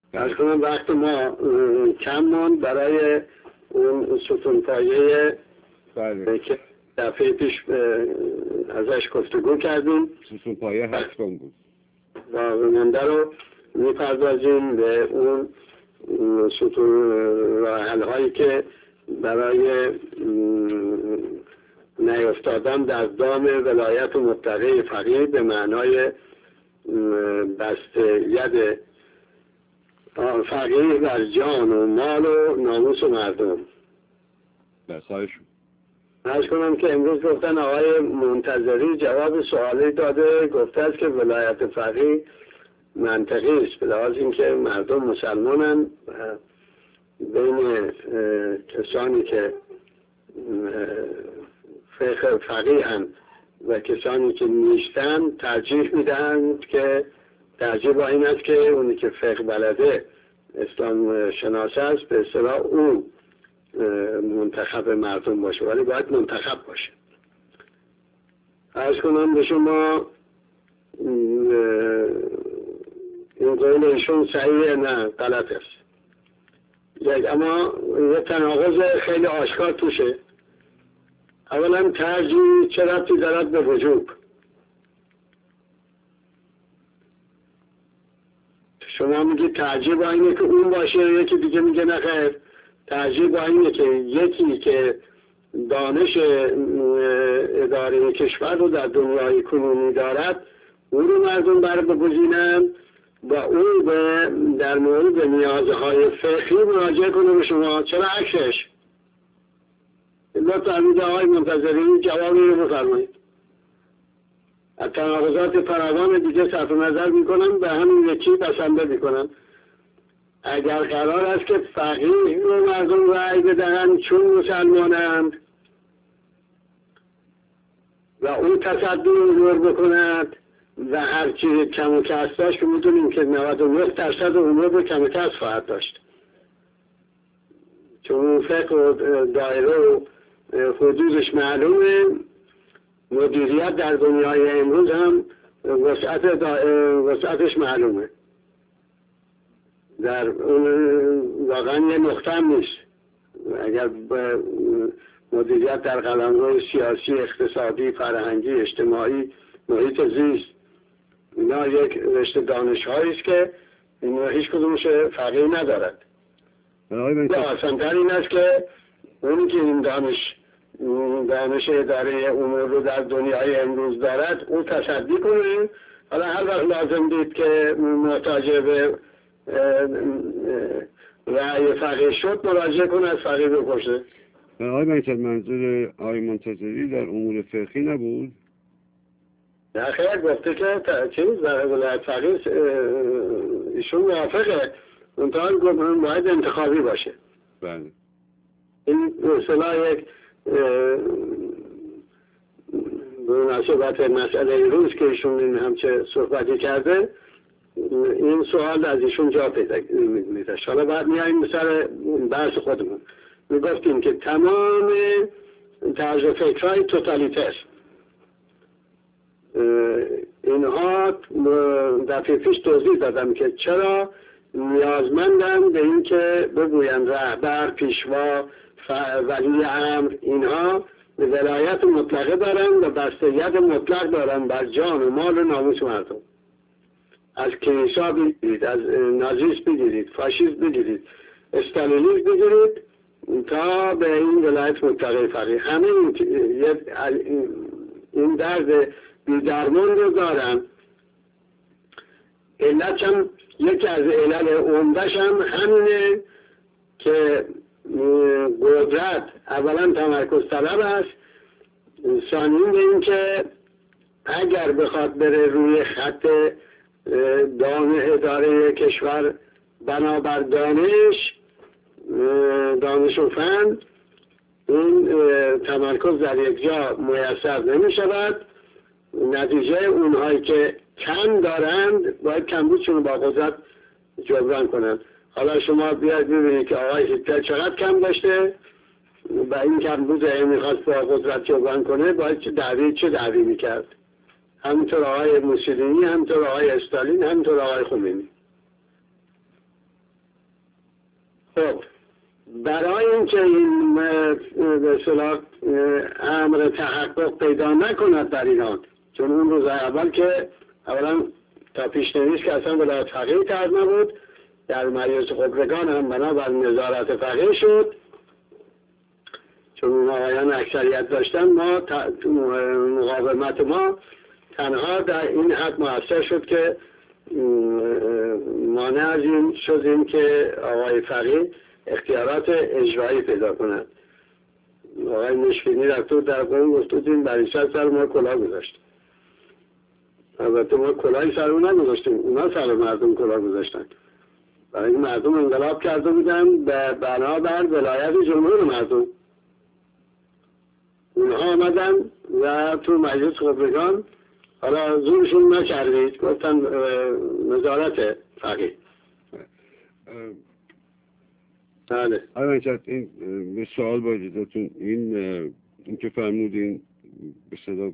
از کنم وقت ما کم موند برای اون ستون پایه که دفعه پیش ازش گفتگو کردیم. ستون پایه 8 بود. باقی مونده رو میپردازیم به اون ستون راه حل هایی که برای نیفتادن در دام ولایت مطلقه فقیه به معنای بست ید فقیه بر جان و مال و ناموس و مردم. بخواهش عرض کنم که امروز گفتن آقای منتظری جواب سوالی داده، گفته است که ولایت فقیه منطقی است به لحاظ اینکه مردم مسلمانن بین کسانی که فقیه هستند و کسانی که نیستند ترجیح میدهند که ترجیح با این است که اونی که فقه بلده اسلام شناس است به اصطلاح او منتخب مردم باشه، ولی باید منتخب باشه. عرض کنم به شما این قول ایشون صحیحه نه غلط است. اما یه تناقض خیلی آشکار توشه. اولا ترجیح چه ربطی دارد به وجوب؟ شما میگید ترجیح با اینه که اون باشه، یکی دیگه میگه نه خیر، ترجیح با اینه که یکی که دانش اداره کشور رو در دنیای کنونی دارد اون رو مردم بر بگزینن و اون در مورد نیازهای فقهی مراجعه کنه به شما. چرا عکسش؟ لطفاً آقای منتظری جوابی رو بفرمایید. از تناقضات فراوان دیگه صرف نظر میکنم، به همین یکی بسنده میکنم. اگر قرار است که فقیه رو مردم رأی بدهند چون مسلمانند و اون تصدی امور بکند و هرچی کم و کس داشت که میدونیم که 99% امور رو کم و کس خواهد داشت، چون فقه و دایره و حدودش معلومه. مدیریت در دنیای امروز هم وسعتش معلومه. در اون واقعا یه نقطه هم نیست. اگر مدیریت در قلمرو سیاسی، اقتصادی، فرهنگی، اجتماعی، محیط زیست، اینا یک رشته دانش‌هایی است که این هیچ کدومش فقیه ندارد. آسان‌تر این است که اونی که این دانش اداره امور رو در دنیای امروز دارد اون تصدی کنه. حالا هر وقت لازم دید که محتاج به رأی فقیه شد مراجعه کنه از فقیه بپرسه. آقای منظور آقای منتظری در امور فقهی نبود؟ نه خیر، گفته که چیز در ولایت فقیه ایشون موافقه، اونطور باید انتخابی باشه. بله. این اصلا یک به مناسبت مسئله روز که ایشون این همچه صحبتی کرده این سوال از ایشون جا پیدا میده. حالا بعد میاییم سر بحث خودمون. میگفتیم که تمام طرز فکرهای توتالیتر اینها دفعه پیش توضیح دادم که چرا نیازمندن به این که بگوین رهبر، پیشوا، ولی امر اینها ولایت مطلقه دارن و بستگیت مطلق دارن بر جان و مال و ناموس مردم. از کلیسا بگیرید، از نازیسم بگیرید، فاشیسم بگیرید، استالینیسم بگیرید تا به این ولایت مطلقه فقیه. همه این درد بی‌درمان رو دارن. علت هم یکی از علل عمده‌ش هم همینه که قدرت اولا تمرکز طلب است، ثانیاً این که اگر بخواد بره روی خط اداره کشور بنابر دانش و فن این تمرکز در یک جا میسر نمی شود. نتیجه اونهایی که کم دارند باید کمبودشون با قدرت جبران کنند. حالا شما بیاید ببینید که آقای هیتلر چقدر کم داشته و این کمبود میخواست با قدرت جبران کنه باید چه دعوی میکرد. همینطور آقای موسولینی، همینطور آقای استالین، همینطور آقای خمینی. خب برای اینکه این به اصطلاح امر تحقق پیدا نکند در ایران، چون اون روز اول که اولا تا پیشنویس که اصلا ولایت فقیه طرح نبود، در مجلس خبرگان هم بنابر نظارت فقیه شد، چون اون آقایان اکثریت داشتن. ما مقاومت ما تنها در این حد مؤثر شد که مانع از این شدیم که آقای فقیه اختیارات اجرایی پیدا کنند. آقای مشکینی رفتور در قوم گفتودیم برای سر ما کلاه گذاشت. البته ما کلاهی سر اون نگذاشتیم، اونا سر مردم کلاه گذاشتن. برای این مردم انقلاب کرده بودن به بنابر ولایت جمهور مردم. اونها آمدن و تو مجلس خبرگان حالا زورشون نکردید، گفتن نظارت فقیه. بله. آقای این به سوال با اجازهتون، این که فرمودین به صدا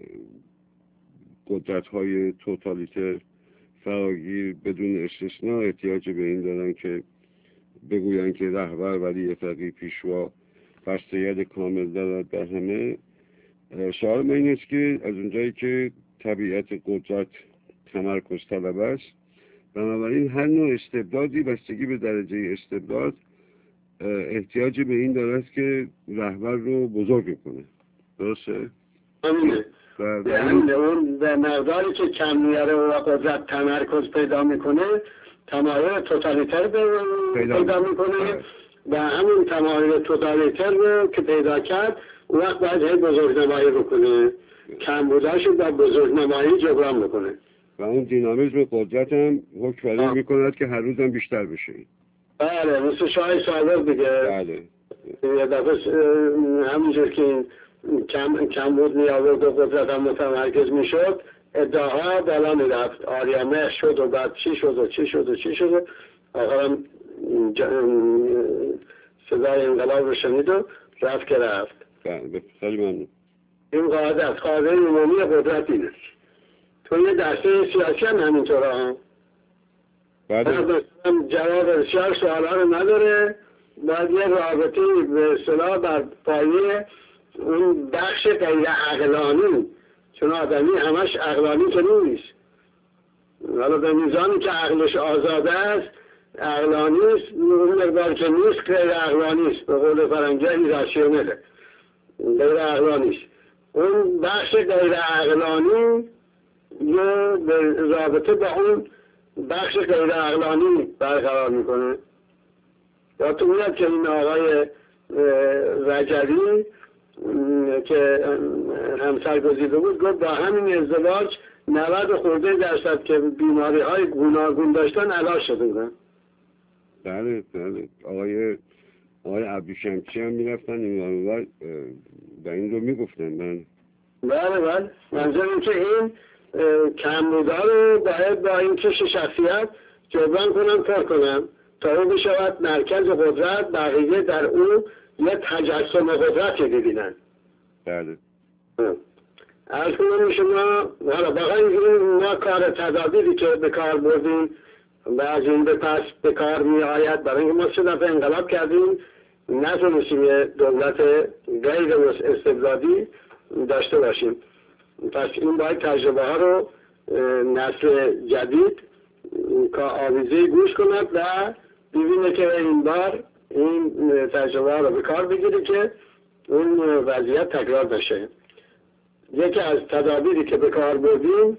قدرت‌های توتالیتر فراگیر بدون استثناء احتیاج به این دارن که بگوین که رهبر ولی فقیه پیشوا بسته‌ید کامل دارد در همه. سوال من این است که از اونجایی که طبیعت قدرت تمرکز طلب است، بنابراین هر نوع استبدادی بستگی به درجه استبداد احتیاج به این دارد که رهبر رو بزرگ کنه. درسته؟ همینه. اون به مقداری که کم میاره و قدرت تمرکز پیدا میکنه، تمایل توتالیتر پیدا میکنه و همون تمایل توتالیتر رو که پیدا کرد اون وقت باید بزرگنمایی بکنه، کم بوداش رو با بزرگنمایی جبران بکنه و اون دینامیزم قدرت هم حکم فرمی میکند که هر روز هم بیشتر بشه. بله، مثل شاه سابق دیگه. بله. یه دفعه همینجور که کم بود می آورد و قدرت هم متمرکز می شد، ادعاها بالا می رفت، آریامه شد و بعد چی شد و چی شد و چی شد. آخرم صدای انقلاب رو شنید و رفت که رفت. بله، خیلی ممنون. این قاعده از قاعده عمومی قدرت اینه. تو یه دسته سیاسی هم همینطوره ها. بله. جواب بسیار سوالا رو نداره، باید یه رابطه به اصطلاح بر پایه اون بخش غیر عقلانی، چون آدمی همش عقلانی که نیست. حالا به میزانی که عقلش آزاده است عقلانی است، اون مقدار که نیست غیر عقلانی است. به قول فرنگی ایراسیونله، غیر عقلانی است. اون بخش غیر عقلانی یه رابطه با اون بخش غیر عقلانی برقرار میکنه. یا تو میاد که این آقای رجبی که همسر گزیده بود گفت با همین ازدواج 90 خورده درصد که بیماری های گوناگون داشتن علاج شده بودن. بله بله. آقای عبدالشمسی هم میرفتن این و این رو میگفتن. بله بله. منظور این که این کمبودا رو باید با این کش شخصیت جبران کنم کار کنم تا اون بشود مرکز قدرت، بقیه در اون یه تجسم قدرت ببینن. بله. از کنم شما حالا واقعا ما کار تدابیری که به کار بردیم و از این به پس به کار می آید، برای اینکه ما 3 دفعه انقلاب کردیم نتونستیم یه دولت غیر استبدادی داشته باشیم. پس این باید تجربه ها رو نسل جدید که آویزه گوش کند و ببینه که این بار این تجربه ها رو به کار بگیره که اون وضعیت تکرار نشه. یکی از تدابیری که به کار بردیم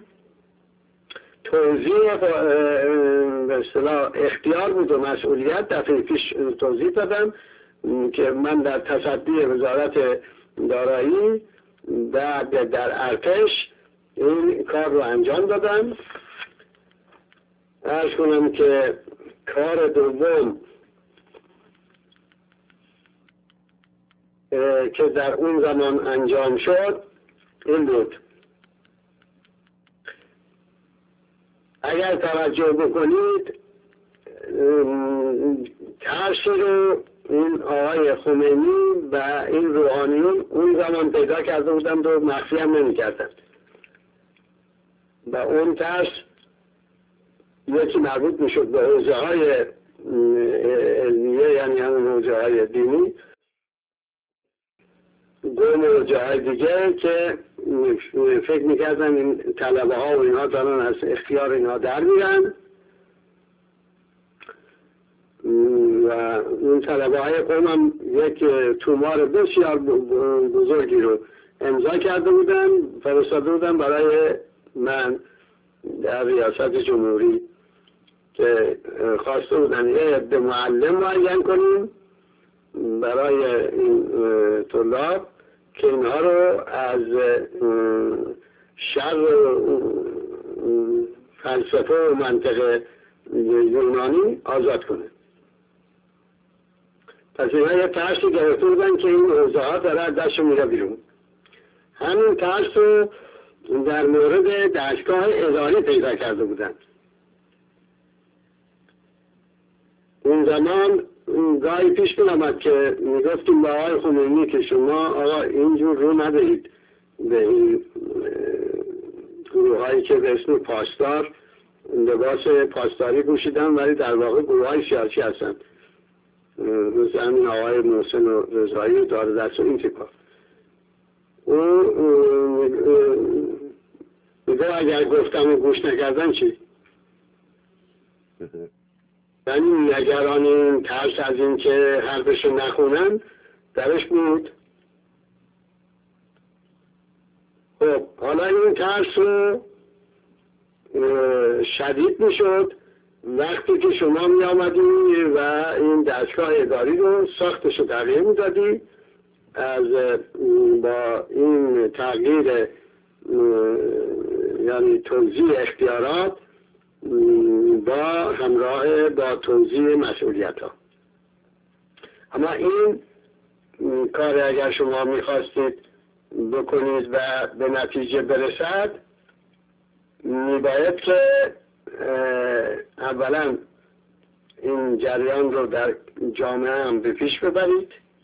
توزیع به اصطلاح اختیار بود و مسئولیت. دفعه پیش توضیح دادم که من در تصدی وزارت دارایی و در ارتش این کار رو انجام دادم. عرض کنم که کار دوم که در اون زمان انجام شد این بود. اگر توجه بکنید ترسی رو این آقای خمینی و این روحانیون اون زمان پیدا کرده بودند و مخفی هم نمی کردند. و اون ترس یکی مربوط می شد به حوزه های علمیه یعنی همون حوزه های دینی، دو حوزه های دیگه که فکر میکردن این طلبه ها و اینها دارن از اختیار اینها در میرن و اون طلبه های قوم هم یک تومار بسیار بزرگی رو امضا کرده بودن، فرستاده بودن برای من در ریاست جمهوری که خواسته بودن یه عده معلم معین کنیم برای این طلاب که اینها رو از شر فلسفه و منطق یونانی آزاد کنه. پس اینها یه ترسی گرفته بودن که این حوزه ها داره از دستشون میره بیرون. همین ترس رو در مورد دستگاه اداری پیدا کرده بودن. اون زمان گاهی پیش می آمد که می گفتیم با آقای خمینی که شما آقا اینجور رو ندهید به این گروه هایی که به اسم پاسدار لباس پاسداری پوشیدن ولی در واقع گروه های سیاسی هستن، مثل همین آقای محسن و رضایی و دار دست و این تیپا. میگه اگر گفتم و گوش نکردن چی؟ یعنی نگران این ترس از این که حرفشو نخونن درش بود. خب حالا این ترس شدید میشد وقتی که شما می آمدی و این دستگاه اداری رو ساختش رو تغییر می دادی، از با این تغییر یعنی توزیع اختیارات با همراه با توزیع مسئولیت ها. اما این کار اگر شما میخواستید بکنید و به نتیجه برسد میباید که اولا این جریان رو در جامعه هم به پیش ببرید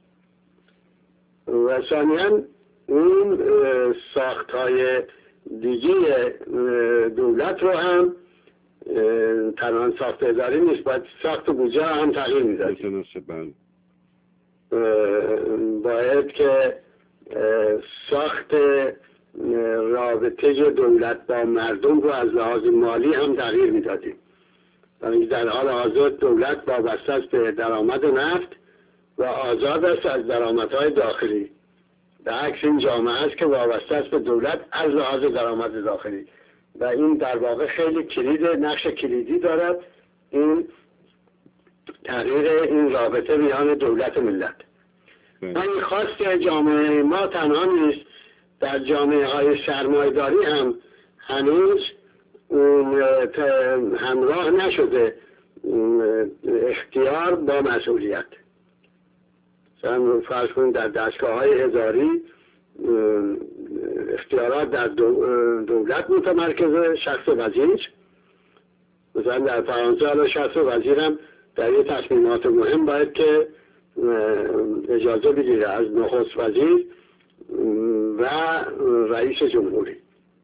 و ثانیاً اون ساخت‌های دیگه دولت رو هم تنها ساخت اداری نیست، باید ساخت بودجه هم تغییر میدادید. باید که ساخت رابطه دولت با مردم رو از لحاظ مالی هم تغییر میدادیم. در حال حاضر دولت وابسته است به درآمد نفت و آزاد است از درآمدهای داخلی. به عکس این جامعه است که وابسته است به دولت از لحاظ درآمد داخلی و این در واقع خیلی نقش کلیدی دارد این تغییر این رابطه میان دولت و ملت. این خواست جامعه ما تنها نیست، در جامعه های سرمایه‌داری هم هنوز همراه نشده اختیار با مسئولیت. مثلا فرض کنید در دستگاه های اداری اختیارات در دولت متمرکزه، شخص وزیر. مثلا در فرانسه حالا شخص وزیر هم در یه تصمیمات مهم باید که اجازه بگیره از نخست وزیر و رئیس جمهوری.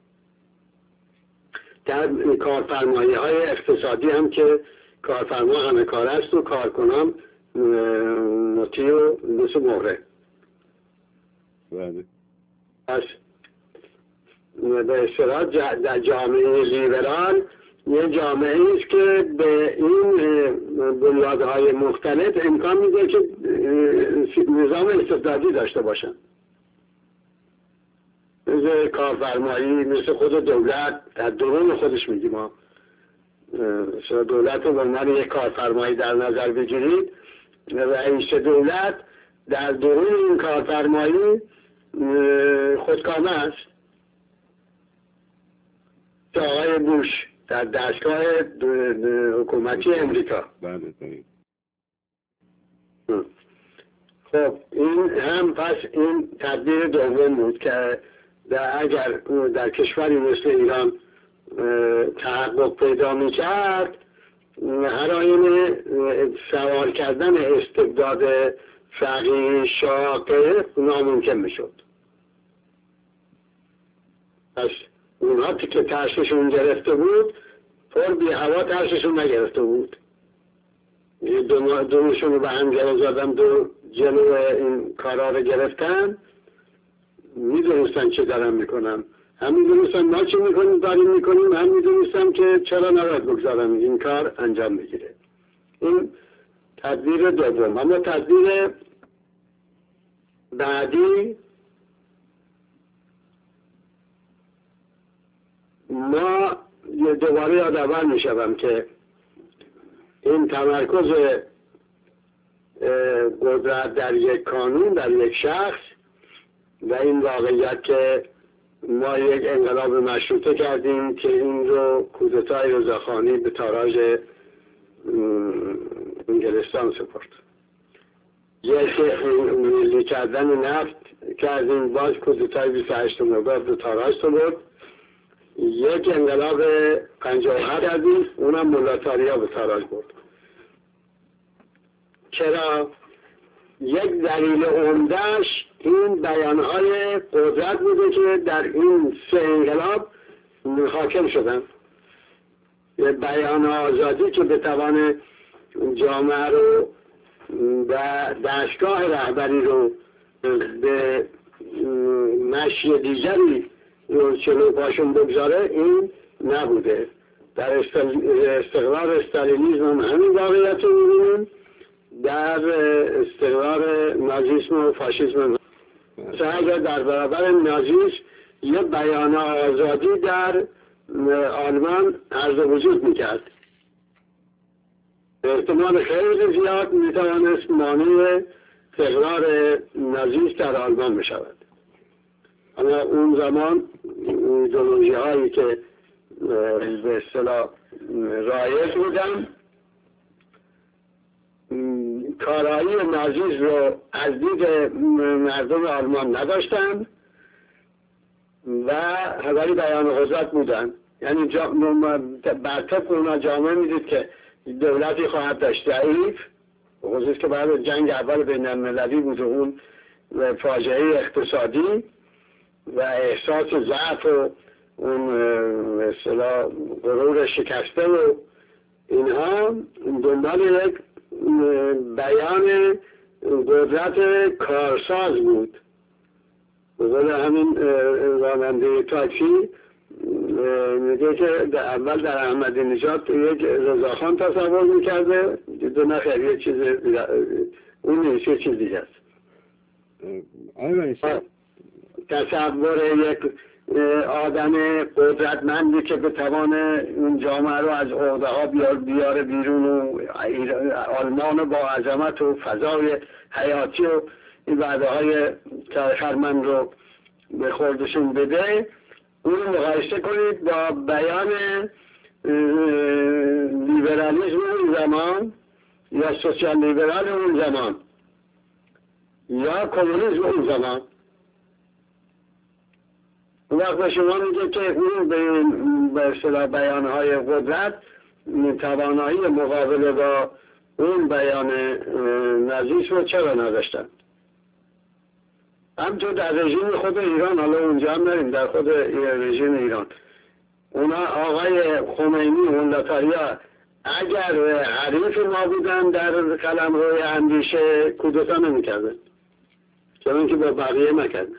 در کارفرمایی های اقتصادی هم که کارفرما همه کار است و کارکنان مطیع و مثل مهره. پس به اصطلاح در جامعه لیبرال یه جامعه است که به این بنیادهای مختلف امکان میده که نظام استبدادی داشته باشن، مثل کارفرمایی، مثل خود دولت. در درون خودش میگیم ما دولت رو به عنوان یک کارفرمایی در نظر بگیرید، رئیس دولت در درون این کارفرمایی خودکامه است. آقای بوش در دستگاه حکومتی امریکا. خب این هم پس این تدبیر دوم بود که اگر در کشوری مثل ایران تحقق پیدا می‌کرد، هر آینه سوال کردن استبداد فقیه شاقه ناممکن میشد. پس اونها که ترسشون گرفته بود پر بی هوا ترسشون نگرفته بود. دومشون رو به هم گره زدن، جلو این کارا رو گرفتن. میدونستن چه دارن میکنن، هم میدونستن ما چه داریم میکنیم، هم میدونستن که چرا نباید بگذارن این کار انجام بگیره. این تدبیر دوم. اما تدبیر بعدی، ما دوباره یادآور میشوم که این تمرکز قدرت در یک کانون، در یک شخص، و این واقعیت که ما یک انقلاب مشروطه کردیم که این رو کودتای رضاخانی به تاراج انگلستان سپرد. یک ملی کردن نفت کردیم، باز کودتای 28 مرداد به تاراج سپرد. یک انقلاب 57 کردیم، اونم ملاتاریا به تاراج برد. چرا؟ یک دلیل عمده‌اش این بیانهای قدرت بوده که در این سه انقلاب حاکم شدن. یه بیان آزادی که بتوانه جامعه رو و دستگاه رهبری رو به مشی دیگری رو چلو پاشون بگذاره، این نبوده. در استقرار استالینیزم هم همین واقعیت رو می‌بینیم، در استقرار نازیسم و فاشیسم. اگر در برابر نازیسم یه بیان آزادی در آلمان عرض وجود میکرد، احتمال خیلی زیاد میتوانست مانع استقرار نازیسم در آلمان بشود. اما اون زمان ایدئولوژی هایی که به اصطلاح رایج بودن کارایی نازیسم رو از دید مردم آلمان نداشتن و ولی بیان قدرت بودن. یعنی بر طبق اونا جامعه میدید که دولتی خواهد داشت ضعیف، خصوص که بعد جنگ اول بین المللی بود و اون فاجعه اقتصادی و احساس ضعف و اون اصطلاح غرور شکسته و اینها دنبال یک بیان قدرت کارساز بود. به قول همین راننده تاکسی میگه که اول در احمدی نژاد یک رضاخان تصور میکرده، دیده نخیر یه چیز اون نیست، یه چیز دیگه است. تصور یک آدم قدرتمندی که بتوانه اون جامعه رو از عقده ها بیاره بیرون و آلمان با عظمت و فضای حیاتی و این وعده های خرمن رو به خوردشون بده، اون مقایسه کنید با بیان لیبرالیسم اون زمان یا سوسیال لیبرال اون زمان یا کمونیسم اون زمان. اون وقت به شما میگه که اون به اصطلاح بیانهای قدرت توانایی مقابله با اون بیان نازیسم رو چرا نداشتن؟ همچون در رژیم خود ایران، حالا اونجا هم نریم، در خود رژیم ایران اونا آقای خمینی ملاتاریا اگر حریف ما بودن در قلمرو اندیشه کودتا نمی‌کردن، چون که با بقیه نکردن.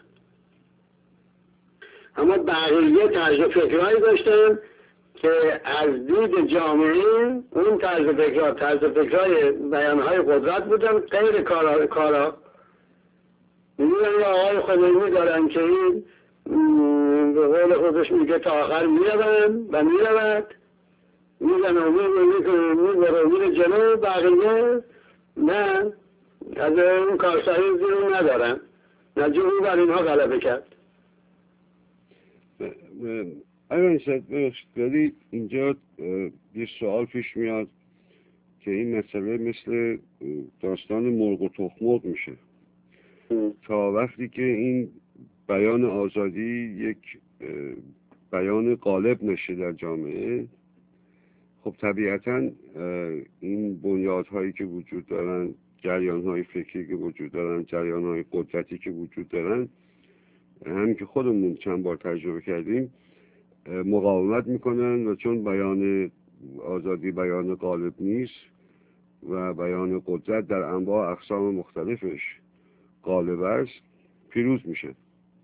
اما بقیه طرز فکرهایی داشتن که از دید جامعه اون طرز فکرهای بیانهای قدرت بودن، غیر کارا. میدونن یا آقای خمینی دارن که این به قول خودش میگه تا آخر میرون و میرود، میزن و میره جلو، بقیه نه، از اون کارسایی زیرون ندارن، نجوم بر اینها غلبه کرد. ایوان شد ولی اینجا یه سوال پیش میاد که این مسئله مثل داستان مرغ و تخم میشه. تا وقتی که این بیان آزادی یک بیان غالب نشه در جامعه، خب طبیعتا این بنیادهایی که وجود دارن، جریانهای فکری که وجود دارن، جریانهای قدرتی که وجود دارن، همین که خودمون چند بار تجربه کردیم، مقاومت میکنن و چون بیان آزادی بیان غالب نیست، و بیان قدرت در انواع اقسام مختلفش غالب است پیروز میشه.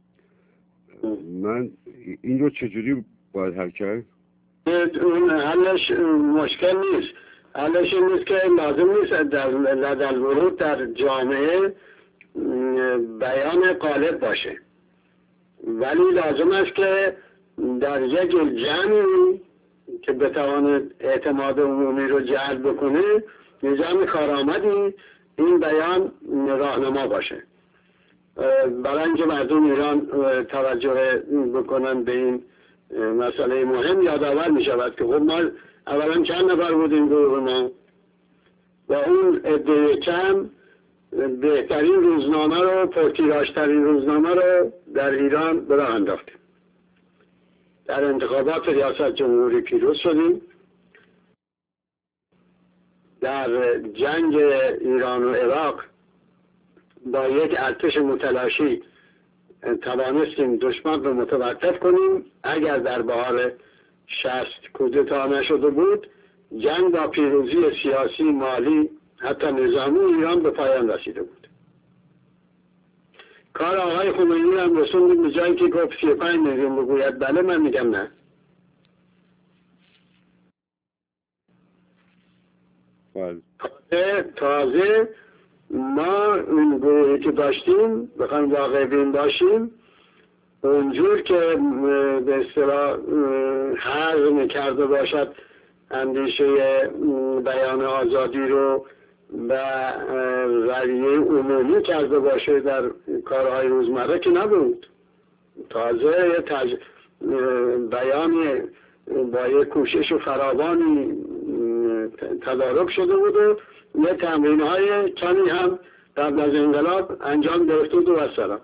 من این رو چجوری باید حل کرد؟ اون حلش مشکل نیست. حلش این نیست که لازم نیست در ورود در جامعه بیان غالب باشه، ولی لازم است که در یک جمعی که بتواند اعتماد عمومی رو جلب بکنه، نظام کارآمدی این بیان راهنما باشه، برای اینکه مردم ایران توجه بکنن به این مسئله مهم. یادآور می شود که خب ما اولا چند نفر بودیم گروه ما و اون عده کم بهترین روزنامه رو، پرتیراژترین روزنامه رو در ایران به راه انداختیم. در انتخابات ریاست جمهوری پیروز شدیم. در جنگ ایران و عراق با یک ارتش متلاشی توانستیم دشمن رو متوقف کنیم. اگر در بهار 60 کودتا نشده بود، جنگ با پیروزی سیاسی، مالی، حتی نظامی ایران به پایان رسیده بود. کار آقای خمینی هم رسوندیم به جایی که گفت 35 میلیون بگوید بله، من میگم نه. تازه ما اون گروهی که داشتیم بخوایم واقع بین باشیم، اونجور که به اصطلاح هضم کرده باشد اندیشه بیان آزادی رو و رأیه عمومی کرده باشه در کارهای روزمره که نبود. تازه بیان با یک کوشش فراوانی تدارک شده بود و یه تمرین های کمی هم قبل از انقلاب انجام گرفته بود و السلام.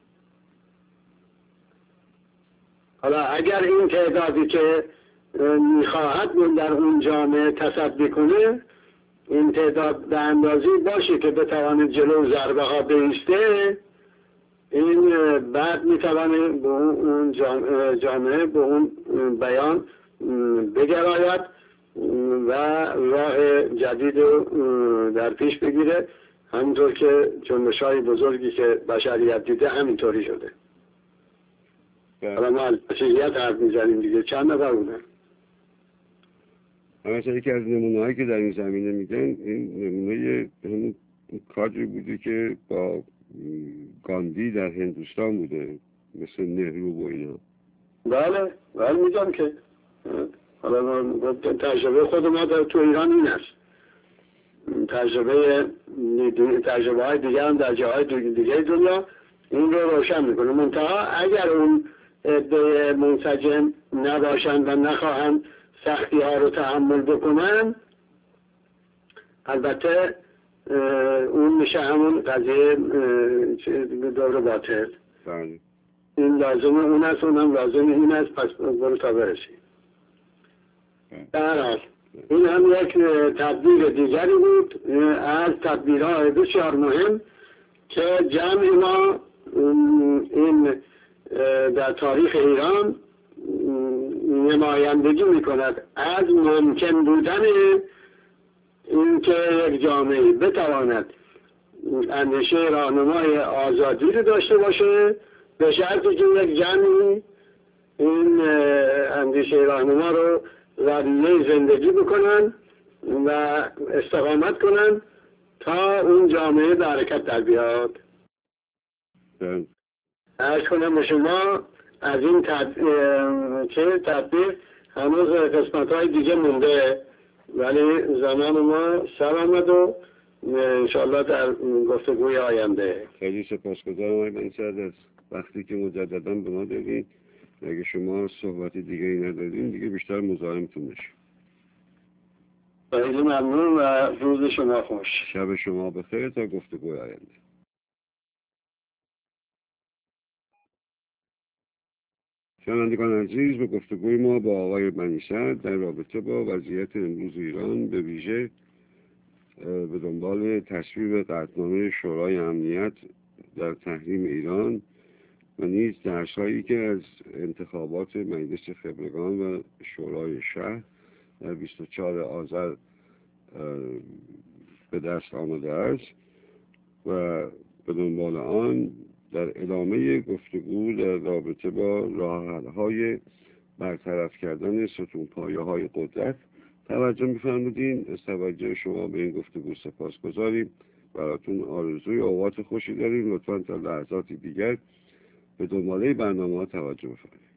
حالا اگر این تعدادی که میخواهد در اون جامعه تصدی کنه، این تعداد به اندازی باشه که بتواند جلو ضربه ها بایسته، این بعد میتوانه به اون جامعه به اون بیان بگراید و راه جدید رو در پیش بگیره، همینطور که جنبش‌های بزرگی که بشریت دیده همینطوری شده. حالا ما از بشریت حرف میزنیم دیگه، چند نفر بودن؟ همچنین یکی از نمونه‌هایی که در این زمینه میگن، این نمونه همون کادری بوده که با گاندی در هندوستان بوده، مثل نهرو و اینا. بله میگم که حالا تجربه خود ما در تو ایران این است. تجربه های دیگر هم در جاهای دیگه دنیا این رو روشن میکنه. منتها اگر اون عده منسجم نباشند و نخواهند سختی ها رو تحمل بکنن، البته اون میشه همون قضیه دور باطل. بله. این لازمه اون است، اونم لازمه این است، پس برو تا برسیم. در حال این هم یک تدبیر دیگری بود از تدبیرهای بسیار مهم که جمع ما این در تاریخ ایران نمایندگی میکند از ممکن بودن این که یک جامعه بتواند اندیشه راهنمای آزادی رو داشته باشه، به شرطی که یک جمعی این اندیشه راهنما رو رویه زندگی بکنن و استقامت کنن تا اون جامعه به حرکت در بیاد. عرض کنم به شما از این تدبیر هنوز قسمت های دیگه مونده، ولی زمان ما سر آمد و انشاءالله در گفتگوی آینده. خیلی سپاسگزارم آقای بنی صدر از وقتی که مجددا به ما دادین. اگه شما صحبت دیگه ای ندارین دیگه بیشتر مزاحمتون نشیم. خیلی ممنون و روز شما خوش. شب شما بخیر تا گفتگوی آینده. شنوندگان عزیز، به گفتگوی ما با آقای بنی صدر در رابطه با وضعیت امروز ایران، به ویژه به دنبال تصویب قطعنامه شورای امنیت در تحریم ایران و نیز درس‌هایی که از انتخابات مجلس خبرگان و شورای شهر در 24 آذر به دست آمده است و به دنبال آن در ادامه گفتگو در رابطه با راه‌حل‌های برطرف کردن ستونپایه‌های قدرت توجه می‌فرمودین. از توجه شما به این گفتگو سپاسگزاریم. براتون آرزوی اوقات خوشی داریم. لطفاً تا لحظاتی دیگر به دنباله برنامه‌ها توجه بفرمایید.